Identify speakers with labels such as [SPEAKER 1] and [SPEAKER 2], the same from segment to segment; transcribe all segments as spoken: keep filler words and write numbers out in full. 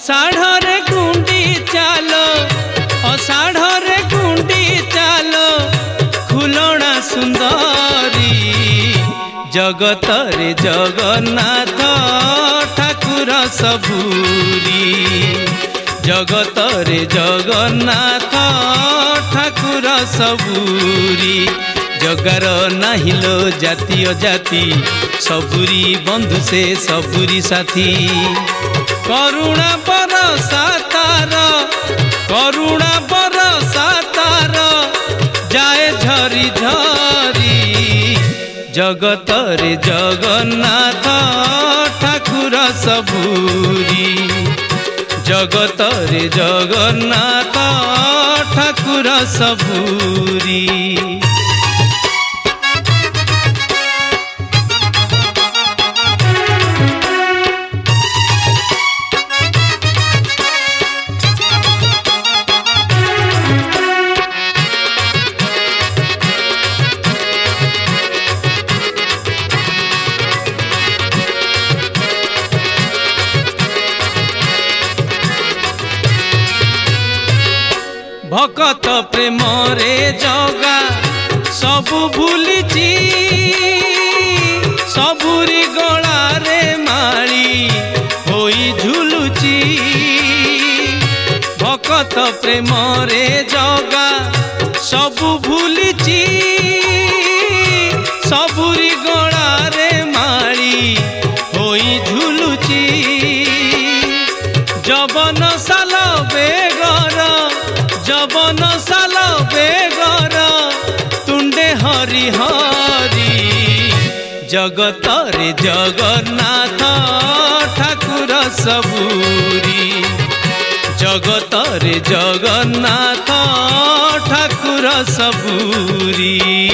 [SPEAKER 1] अषाढ़े गुंडी चालो अषाढ़े गुंडी चालो खुलना सुंदरी जगतरे जगन्नाथ ठाकुर सबुरी जगतरे जगन्नाथ ठाकुर सबुरी जगार नाहिलो जाति अजाति सबुरी बंधु से सबुरी साथी करुणा बरसा तार करुणा बरसा तार जाए झरी झरी जगतरे जगन्नाथ ठाकुर सबुरी जगतरे जगन्नाथ ठाकुर सबुरी भकत प्रेम रे जगा सबु भूलिची सबुरी गला रे माली होई झुलुची भकत प्रेम रे जगा सबु भूलिची सबुरी गला रे माली होई झुलुची जबन साल बेगर जबन साल बेगर तुंडे हरि हरि जगतरे जगन्नाथ ठाकुर सबुरी जगतरे जगन्नाथ ठाकुर सबुरी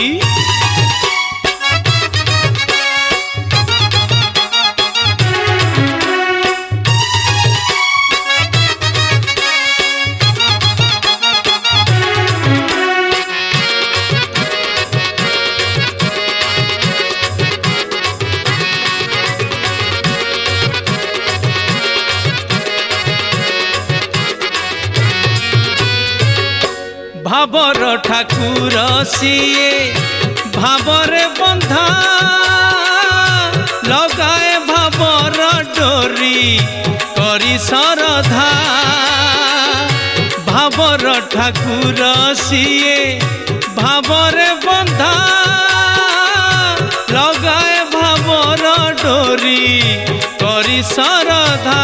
[SPEAKER 1] भावर ठाकुर सीए भावरे बंधा लगाए भावर डोरी करी सरधा भावर ठाकुर सीए भावरे बंधा लगाए भावर डोरी करी सरधा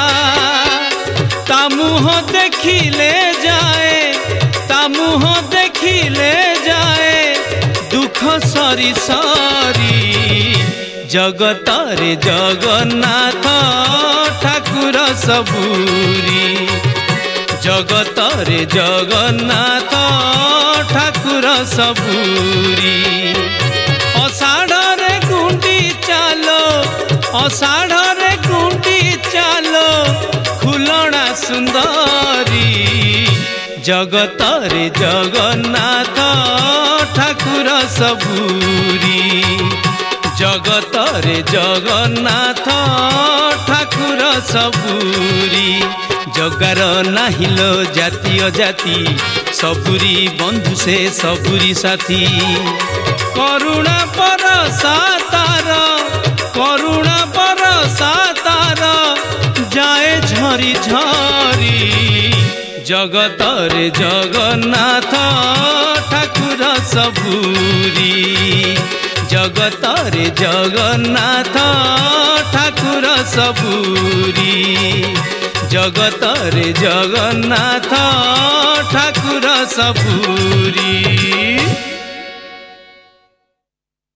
[SPEAKER 1] ता मुह देखिले जाए मुह देखिले जाए दुख सरी सरी जगतरे जगन्नाथ ठाकुर सबुरी जगतरे जगन्नाथ ठाकुर सबुरी अषाढ़े गुंडी चालो अषाढ़े गुंडी चालो खुलना सुंदरी जगतरे जगन्नाथ ठाकुर सबुरी जगतरे जगन्नाथ ठाकुर सबुरी जगार नाहिलो जाति अजाति सबुरी बंधु से सबुरी साथी करुणा बरसा तार करुणा बरसा तार जाए झरी झरी जगतरे जगन्नाथ ठाकुर सबुरी जगतरे जगन्नाथ ठाकुर सबुरी जगतरे जगन्नाथ ठाकुर सबुरी।